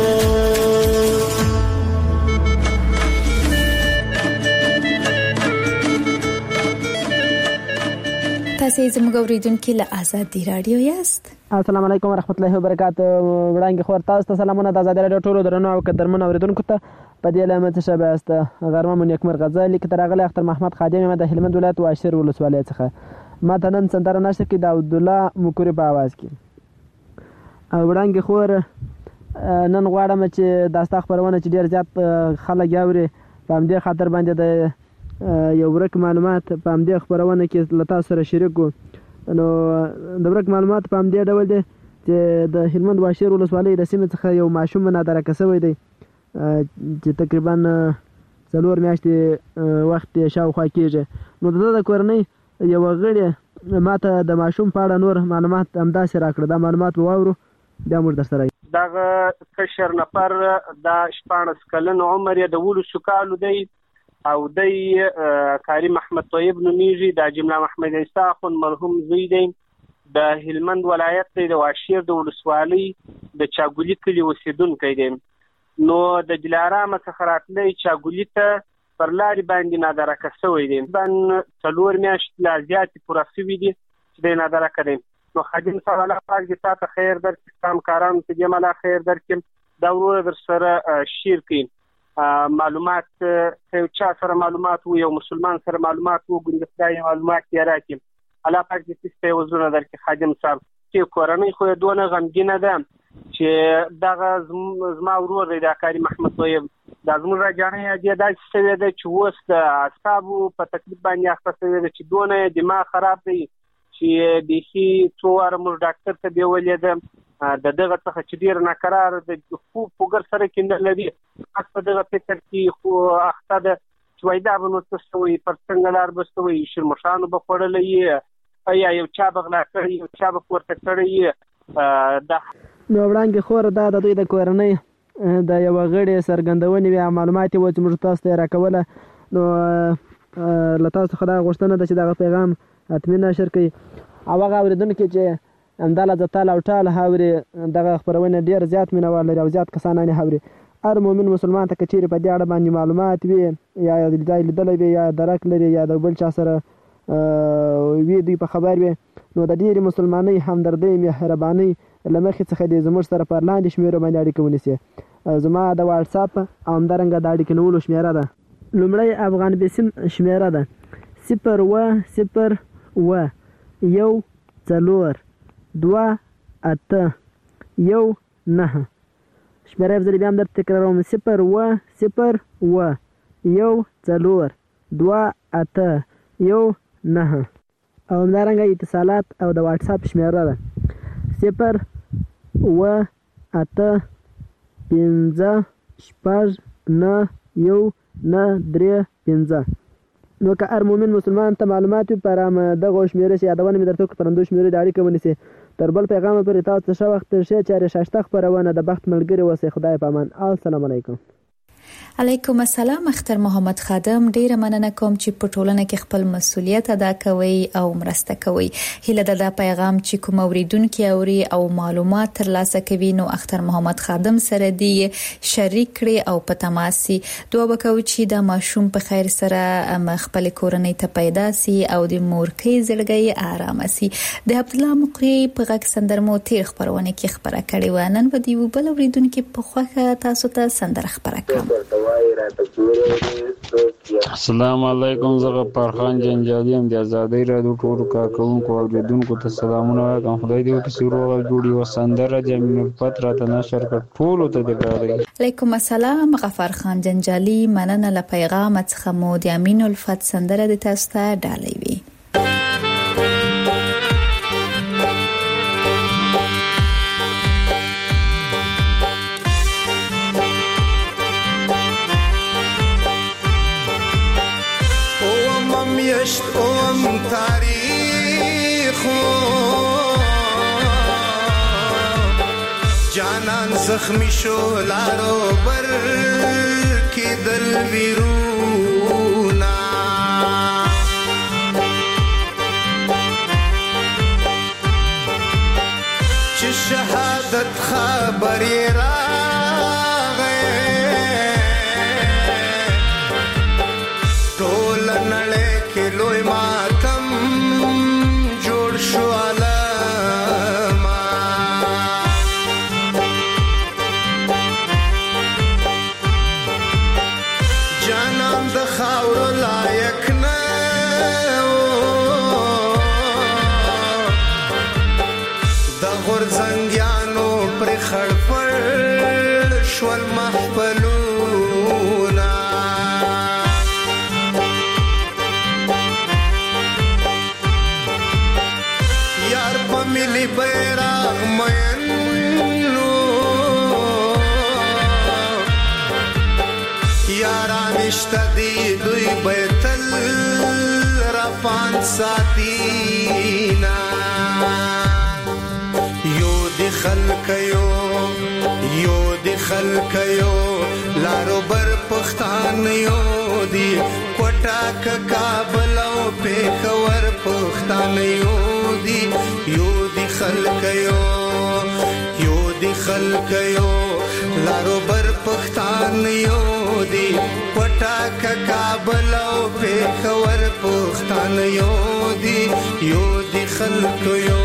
تاسو زموږ اوریدونکو له آزادي رادیو یاست. السلام علیکم ورحمت الله وبرکاته. وړاندې خبر تاسو ته سلامونه د آزادي رادیو ټولو درنو او قدرمن اوریدونکو ته په دې لمه څه شبه است غرمه مو نیکمر غزالی کې ترغله اختر محمد خادم د هلمند ولایت واشر ولسوالۍ څخه ما ته نن سندره نشته کې د عبد الله مکوري په आवाज کې او وړاندې خور نن غواړم چې داستا خبرونه چې ډیر زیات خلک یاوري په همدې خاطر باندې د یو ورک معلومات په همدې خبرونه کې لتا سره شریکو نو د ورک معلومات په همدې ډول دي چې د هلمند واشر ولسوالۍ د سیمې څخه یو ماشوم نادره کسوي دی چې تقریبا 4 میاشتې وخت شاوخوا کېږي نو د کورنۍ یو غړي ماته د ماشوم په اړه نور معلومات همداسې راکړه دا معلومات وواورو بیا موږ درسره دغه کشر نفر د 14 کلن عمر یې د 12 کالو دی او دی کاری محمد طیب نومیږي د جمله محمد عیسی خون مرحوم زوی دی د هلمند ولایت د واشیر د ولسوالۍ د چاګولی کلی اوسیدونکی دی نو د دلارام څخه راتلی چاګولی ته پر لارې باندې نادره کسوی دی بن 4 میاشتې لا زیاتې پوره شوي دي چې دی نادره کړی نو خادم صاحب الله پاک دې تا ته خیر درکړي کارمکارانو ته دې ملا خیر درکړي دا وروره در سره شیر کړي معلومات چا سره معلومات وو یو مسلمان سره معلومات وو ګوري خدای معلومات یې راکړي الله پاک دې تاسو وزونه درکړي خادم صاحب چې کورنۍ خو دونه غمګینه ده چې دغه زما ورور دی د کاری محمد طیب د زموږ راجانې دې داسې شوی دی چې اوس د اعصابو په تکلیف باندې اخته شوی دی چې دونه دماغ خراب دی چې بیخي څو واره موږ ډاکټر ته بیولې ده د دغه څخه چې ډېر ناقرار د خوب پوګر سره کې نه لري په دغه فکر کې خو اخته ده چې وایي دا به نو څه شوی پر څنګه لار به شوی شرمښانو به خوړلی یا یو چا به غلا کړی یو چا به پورته کړی دا نو وړاندې خور دا د دوی د کورنۍ د یو غړي سرګندونې وی معلومات و چې موږ تاسو ته راکوله نو له تاسو څخه دا غوښتنه ده چې دا پیغام اتمنه نشر کړئ او هغه اوریدونکو چې همداله د تعالی او تعالی هاوري دغه خبرونه ډیر زیات مینوال لري او زیات کسان نه هاوري هر مؤمن مسلمان ته کچېری په دې اړه باندې معلومات وي یا د ځای لیدل وي یا درک لري یا د بل چا سره وی دی په خبر وي نو د ډیر مسلمانۍ همدردۍ مهرباني لمخې څخه د زموږ سره پر لاندې شمیره باندې اړیکه ونیسي زما د واتس اپ او همدارنګه د اړیکې نولو شمیره ده لومړی افغان بیسیم شمیره ده 010 1 4 2 8 1 9. شمیره افضلی بیا هم در تکراروم 010 1 4 2 8 1 9. او همدارنګه اتصالات او د واتس اپ شمیره ده 0 8 5 6 9 1 9 3 5. نو که هر مؤمن مسلمان ته معلومات وي پر دغه شمیره چې یادونه مې درته وکړه پرندو شمیره د اړیکه ونیسي. تر بل پیغام پورې تاسو ښه وخت تیر شئ. چارې شاشته خپرونه د بخت ملګري اوسئ. خدای په امان. السلام علیکم. علیکم السلام. اختر محمد خادم، ډیره مننه کوم چې په ټولنه کې خپل مسولیت ادا کوي او مرسته کوي. هیله ده دا پیغام چې کوم اوریدونکو اوري او معلومات ترلاسه کوي نو اختر محمد خادم سره دی شریک کړي او په تماسي دوه وکوي چې دا ماشوم په خیر سره خپل کورنۍ ته پیدا سي او د مورکۍ زړګي آرام سي. د عبد الله مقری په غږ سندرمو تیر خبرونه کې خبره کړې و. نن به دی بل اوریدونکو په خوخه تاسو ته سندره خبره کوم. السلام علیکم. زه غفار خان جنجالي ام د آزادۍ رادیو ټولو کارکونکو او اوریدونکو ته سلامونه وایم. خدای دې وکړي چې روغ جوړي وسندره جميل الفت راته نشر کړ ټولو ته دې ډالۍ. علیکم السلام. غفار خان جنجالي مننه له پیغام څخه مو د امین الفت سندره د تاسو ته ډالۍ وي. اوم تاریخ جانان زخمی شو لارو بر کی دل ویرونا چه شهادت خبری را لوی ماتم جوړ شو علما جانان د خاور لایق نه د غورځنګیانو پر خړپړ شول محفلونا ملی بیراغ مینو یاران اشتدی دوی بیتل رفان ساتینا یو دی خلقیو لارو بر پختان یو دی کوټاک کابل او پیښور پختان یو دی خلقیو لارو بر پختان یو دی پټاک کابل او پیښور پختان یو دی خلقیو.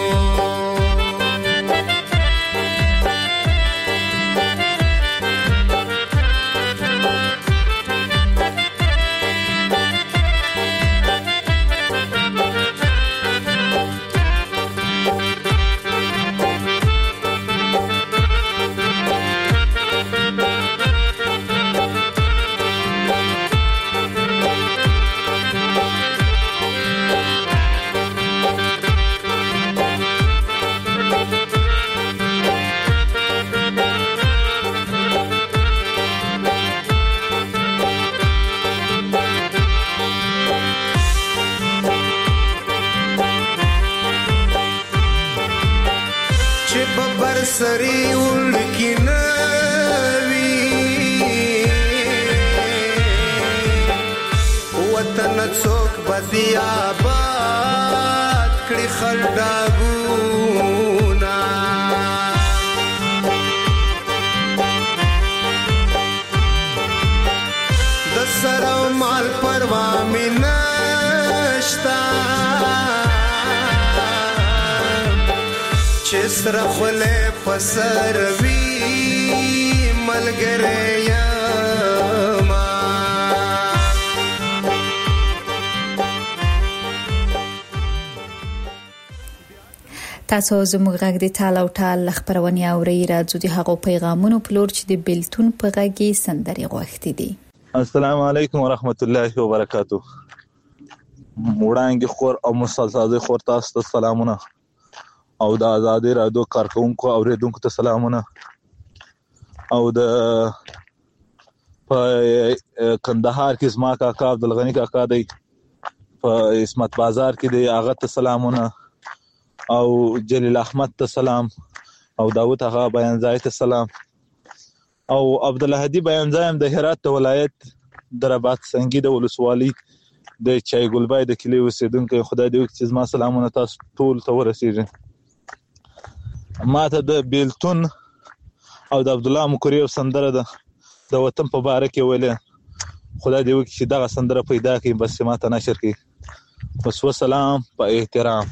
سری ولکی نوی وطن څوک بدی آباد کړي خلډاګونا د سره مال پروا مې نشتا چې سره خله پسر وی ملګری ما تاسو زموږ غږ د ټال او ټال خبرونه اوري راځو د هغو پیغامونو په لور چې د بیلتون په غږ کې سندري غوښتي دي. السلام علیکم ورحمت الله وبرکاتہ. وړاندې خور او مسلسل خور تاسو ته سلامونه او د آزادۍ رادیو کارکونکو اوریدونکو ته سلامونه او د په کندهار کې زما کاکا عبدالغنی کاکا دی په اسمت بازار کې دی هغه ته سلامونه او جلیل احمد ته سلام او داوود هغه بیانځای ته سلام او عبدالهادي بیانځایم د هرات ولایت دراباد سنگي د ولسوالۍ د چای ګلبای د کلی اوسیدونکو خدای دې وکړي چې زما سلامونه تاسو ټول ته ورسیږي. ماته د بیلتون او د عبد الله مکریو سندره ده د وطن په باره کې ویله خدای دې وکړي چې دغه سندره پیدا کړي بس ماته نشر کړي. بس وسلام په احترام.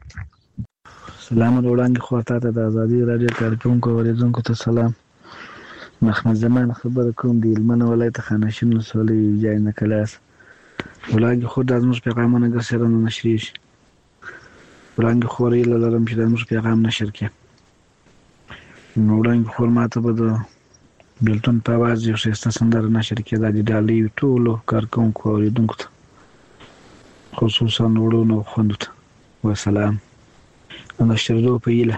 سلام وړاندې خو ته د آزادۍ رادیو کارکونکو اوریدونکو ته سلام. محمد زمان خبر کوم دی لمنه ولایت خانشین ولسوالۍ جای نکلاس ولاګي خو د زموږ پیغامونه ګرځره نه نشري ولاګي خو ریل لرم چې د زموږ پیغام نشر کړي نو ولاګي خو ماته به د بیلتون په आवाज یو څه سندره نشر کړي د ډالۍ ټول کارکونکو اوریدونکو ته خصوصا وړونو خوندو ته وسلام نشردو په یله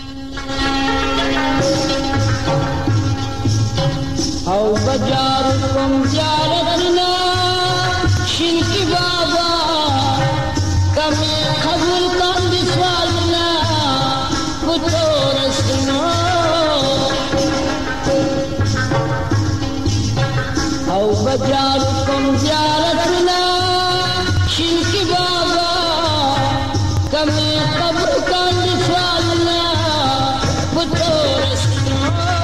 او بجار کوم زیارتنا شینکی بابا کمی قبول کن دی سوالنا کتو رسنو او بجار کم زیارتنا شینکی بابا کمی قبول کن دی سوالنا کتو رسنو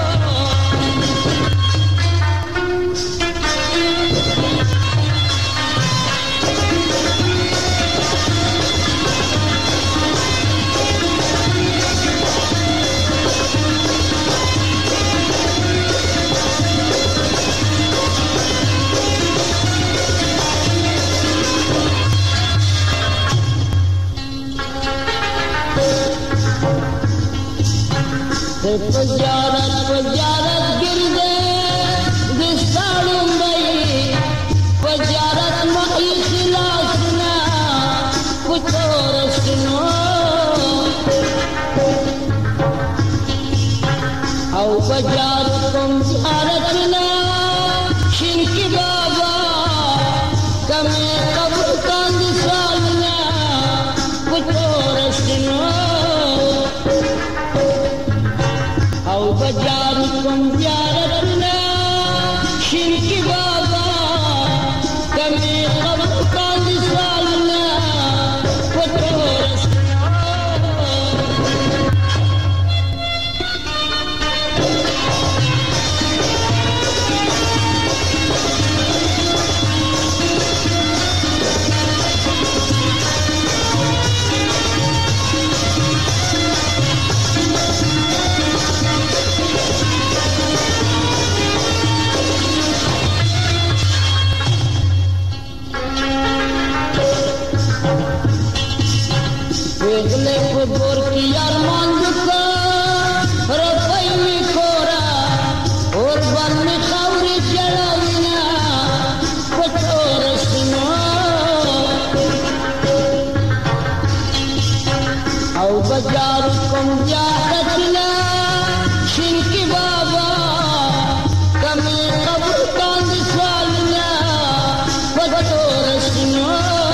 پجارت گردے دستاڑوں بھائی پجارت مائی خلاصنا کچھ اور سنو او پجارت کم زیارتنا شنکی بابا کمی قبر کاند سالنا کچھ اور سنو او بجار کم زیارتنا شرکی بابا کمی قبر کاند سالنا وطورسنا اگلے بور کی ارمان دکا رفائی میں کورا اور بن میں خوری چڑھاوینا کچھو رسنو او بجار کم جاہتنا شنکی بابا کمی قبر کاند سوالنا کچھو رسنو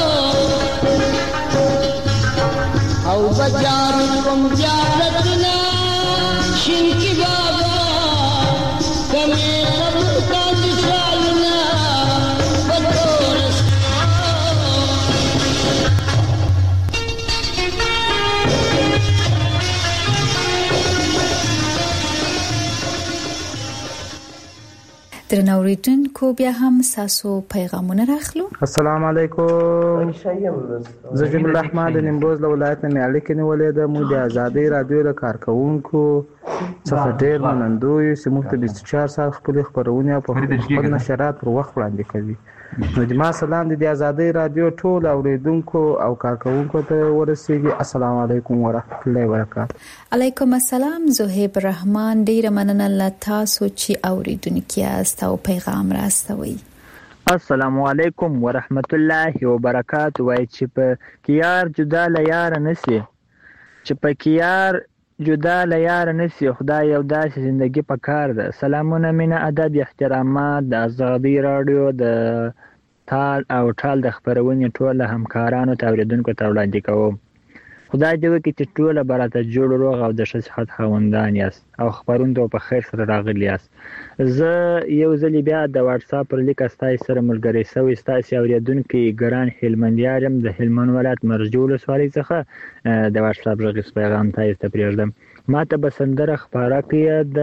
او بجار کم زیارتنا شنکی بابا کمی قبر کاند سالنا بدورسنا درنوریدونکو بیا هم ساسو پیغامونه راخلو. السلام علیکم. زه جمیل احمد نیمروز له ولایت نه اړیکې نیولې ده. موږ د آزادۍ رادیو د کارکونکو څخه ډیر منندوی یو چې موږ ته 24 ساعت خپل خبرونه په خپل نشرات پر وخت وړاندې کوي. نو د ما سلام د ازادي رادیو ټول اوریدونکو او کارکونکو ته ورسیږي. السلام علیکم ورحمت الله وبرکاته. علیکم السلام. زهیب رحمان ډیر مننه له تاسو چې اوریدونکو یاست او پیغام راستوي. السلام علیکم ورحمت الله وبرکاته. وای چې په کیار جدا لیار نسی، چې په کیار جدا لیار نسی، خدای یو داسې زندگی په کار ده. سلامونه، مینه، ادب، احترامات د ازادي رادیو د تال او ټال د خبرونې ټول همکارانو ته اوریدونکو ته وړاندې کوم. خدای دې وکړي چې ټول براته جوړ روغ او د ښه صحت خاوندان یاست او خبرونه په خیر سره راغلي یاست. زه یو ځل بیا د واتس اپ پر لیک استای سره ملګری شوی. ستاسو اوریدونکو ګران هلمندیار يم د هلمند ولایت مرجو ولسوالۍ څخه د واتس اپ غږیز پیغام ته پرېږدم. ما ته بسندره خبره کوي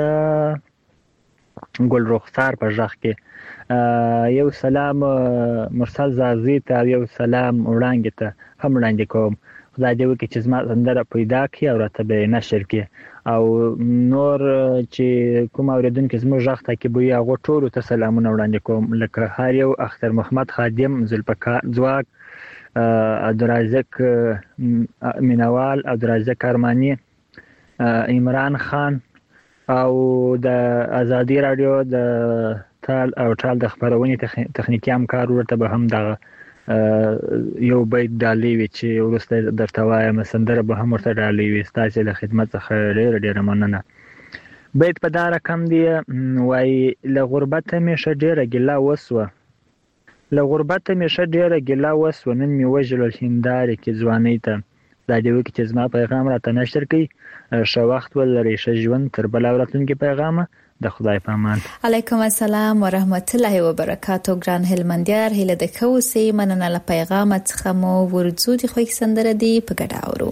د ګل رخسار په ځخ کې یو سلام مرسل زازی ته، یو سلام وړاندې ته هم وړاندې کوم. خدای دې وکړي چې زما سندره پیدا کړي او راته به نشر کړي او نور چې کوم اوریدونکو زموږ غږ ته کې به هغه ټول ته سلامونه وړاندې کوم، لکه هر یو اختر محمد خادم، ذوالفقار ځواک، عبدالرزاق مینوال، عبدالرزاق ارمانی، عمران خان او د ازادي رادیو د تال او ټال د خبرونې تخنیکی همکار ورته به هم دغه یو بیت ډالۍ وي چې وروسته درته وایم، سندره به هم ورته ډالۍ وي. ستاسو له خدمت څخه ډېره مننه. بیت په دا رقم دی، وایي له غربته مې ښه ډېره ګیله وسوه، له غربته مې ښه ډېره ګیله وسوه، نن مې وژړل هندارې کې ځوانۍ ته. دا دې وکړي چې زما پیغام راته نشر کړي. ښه وخت ولرئ، ښه ژوند. تر بل راتلونکي پیغامه د خدای په امان. علیکم السلام ورحمت الله وبرکاته. ګران هلمندیار، هله د کوسي مننه له پیغام څخه مو ورځو د خوښ سندره دی په ګډه اورو.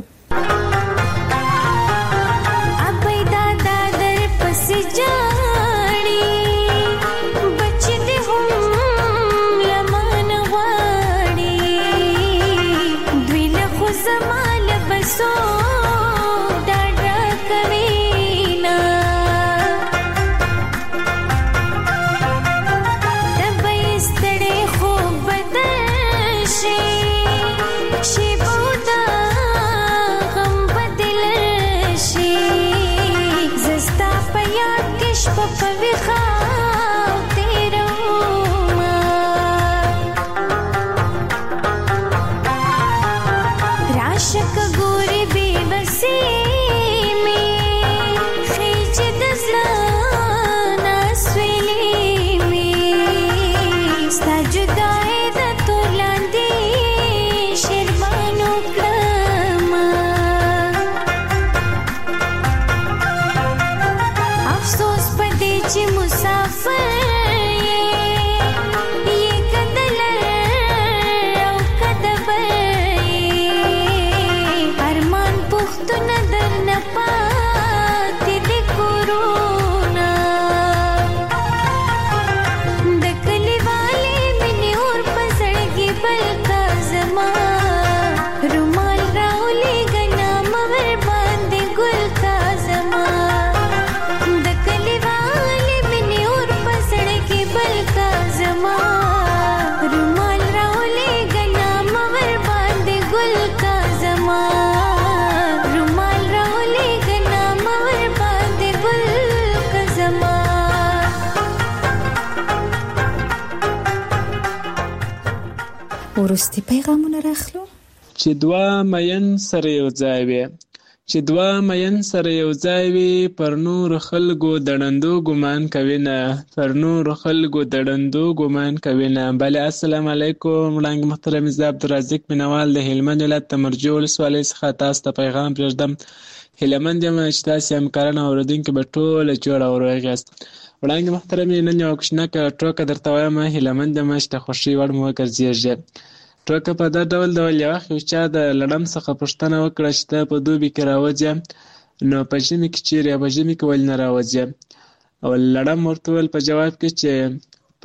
ورستي پیغامونه راخلو. چې دوه مین سره یو ځای وي، چې دوه مین سره یو ځای وي، پر نور خلکو د ړندو ګمان کوي نه، پر نور خلکو د ړندو ګمان کوي نه. بله السلام علیکم. وړاندې محترم زه عبدالرزاق مینوال د هلمند ولایت د مرجو ولسوالۍ څخه تاسو ته پیغام پرېږدم. هیلهمند یم چې تاسې همکاران او اورېدونکي به ټوله جوړ او روغ یاست. وړاندې محترم نن یوه کوچنکه ټوکه درته وایم. هیلهمند یم چې د خوښۍ وړ مو وګرځېږي. ټوکه په دا ډول یو وخت یو چا د لړم څخه پوښتنه وکړه چې ته په دوبي کې راوځې، نو په ژمي کې چیرې؟ په ژمي کې ولې نه راوځې؟ او لړم ورته وویل په جواب کې چې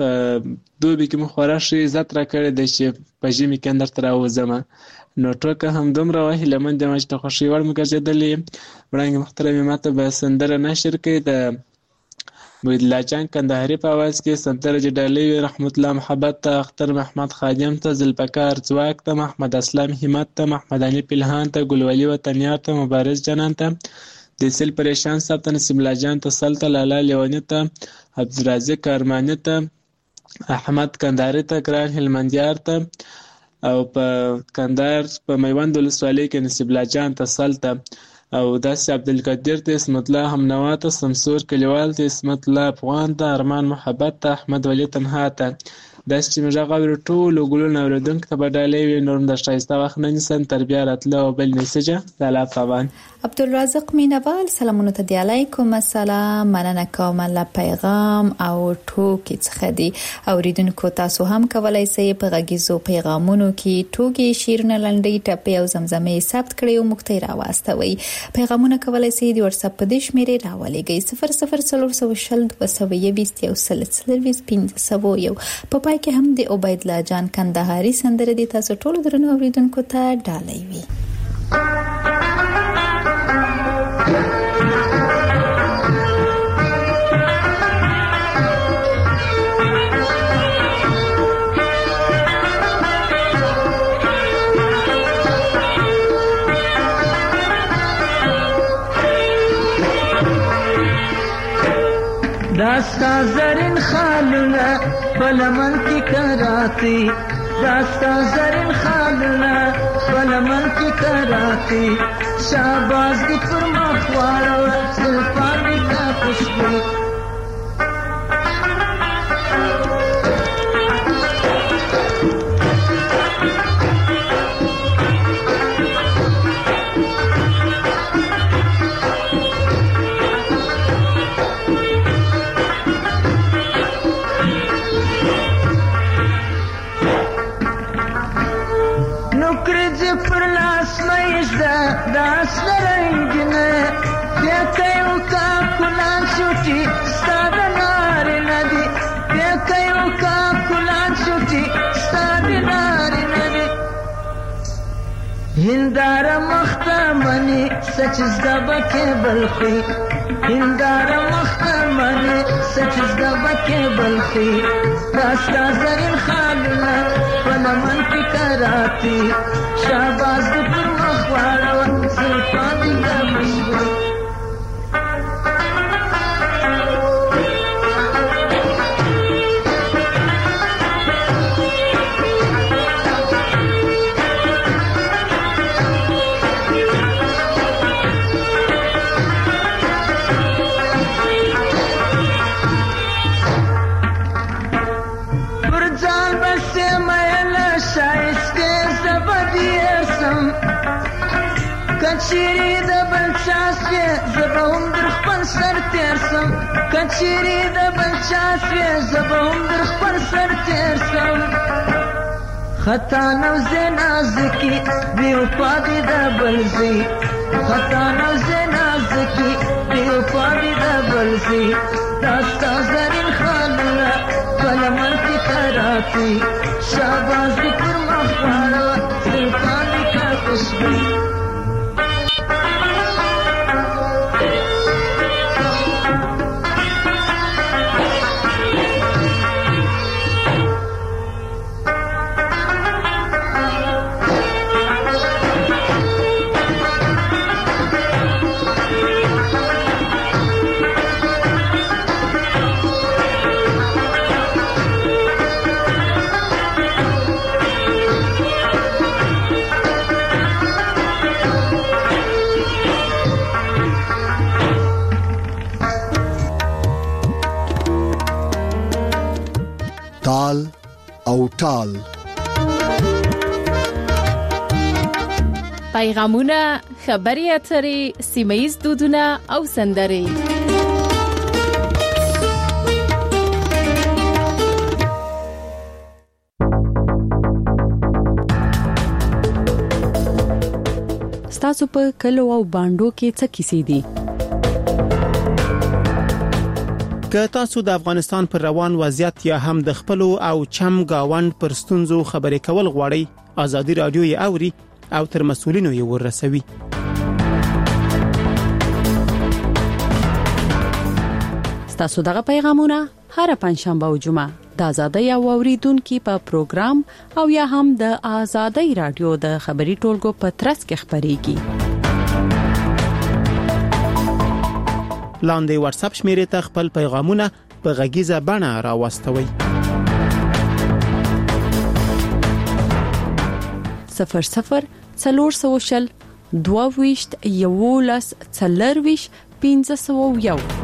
په دوبي کې مو خورا ښه عزت راکړی دی چې په ژمي کې اندر ته راوځم. نو ټوکه همدومره وه هیله مند یم چې د خوښۍ وړ مو ګرځېدلې. وړانګې محترمې ماته به سندره نشر کړي د محیدالله جان کندهاري په اواز کې. سندره چې ډالۍ وي رحمت الله محبت ته، اختر محمد خادم ته، ذوالفقار ځواک ته، محمد اسلام همت ته، محمد حنیف الهان ته، ګلولي وطنیار ته، مبارز جنان ته، دیسل پریشان صاحب ته، نصیب الله جان ته، سل ته، لالا لیوني ته، عبدالرازق ارماني ته، احمد کندهاري ته، ګران هلمندیار ته، او په کندهار په میوند ولسوالۍ کې نصیب الله جان ته، سل ته، او داسې عبدالقدیر ته، اسمت الله همنوا ته، سمسور کلیوال ته، اسمت الله افغان ته، ارمان محبت ته، احمد ولی تنها ته. داسې چې موږ غږ اورو ټولو ګلونو اورېدونکو ته به ډالۍ وي. نور هم د ښایسته وخت نه نیسم تر بیا راتله او بل میسجه د الله پابان. عبدالرازق مینوال سلامونه ته دی. علیکم السلام، مننه کوم له پیغام او ټوکې څخه دی. اوریدونکو تاسو هم کولای شئ په غږیزو پیغامونو کې ټوکې، شعرونه، لنډۍ، ټپې او زمزمې ثبت کړئ او موږ ته راواستوئ. پیغامونه کولای شئ د واتس اپ په دې شمیرې راولېږئ 00420201501. په پای کې هم د عبیدالله جان کندهاري سندره دي تاسو ټول درنو اوریدونکو ته ډالۍ وي. داستا زرین خالونه پلمن کی کراتی، داستا زرین خالونه پلمن کی کراتی، شاباز دی پر مخوارو زلفان دی تا خوشبو. داس لرنگنه بیکیو کا کلان شوٹی ستاد ناری ندی، بیکیو کا کلان شوٹی ستاد ناری ندی. هندار مختمنی سچز دبکه بلخی، هندار مختمنی سچز دبکه بلخی، داستا زرین خالنا پلمن کی کراتی، شاباز دی پر مخوارا زلفان دی تا مشغول. برجال بسے میل شایسته زبدیسم، کچیری د بلچاسوی زبهم در خپل سر تیرسم، کچیری د بلچاسوی زبهم در خپل سر تیرسم. خطا نوزه نازکی بیوپا دی د بلزی، خطا نوزه نازکی بیوپا دی د بلزی. داستا زرین خالونه پلمن کی کراتی، شاباز دی پر مخوارا زلفان دی کا خوشبو. تال او ټال، پیغامونه، خبري اترې، سیمه‌ییز دودونه او سندرې. ستاسو په کلو او باندو کې څه کیسې دي؟ که تاسو د افغانستان پر روان وضعیت یا هم د خپل او چم گاوند پر ستونزو خبرې کول غواړئ ازادي رادیو یې اوري او تر مسؤلینو یې ورسوي. تاسو دغه پیغامونه هر پنځشنبه او جمعه د آزادۍ او اوریدونکو په پروګرام او یا هم د آزادۍ رادیو د خبري ټولګو په ترڅ کې خبريږي. لاندې واتس اپ شمیرې ته خپل پیغامونه په غږیزه بڼه راوستوئ. 00 420 11 40 501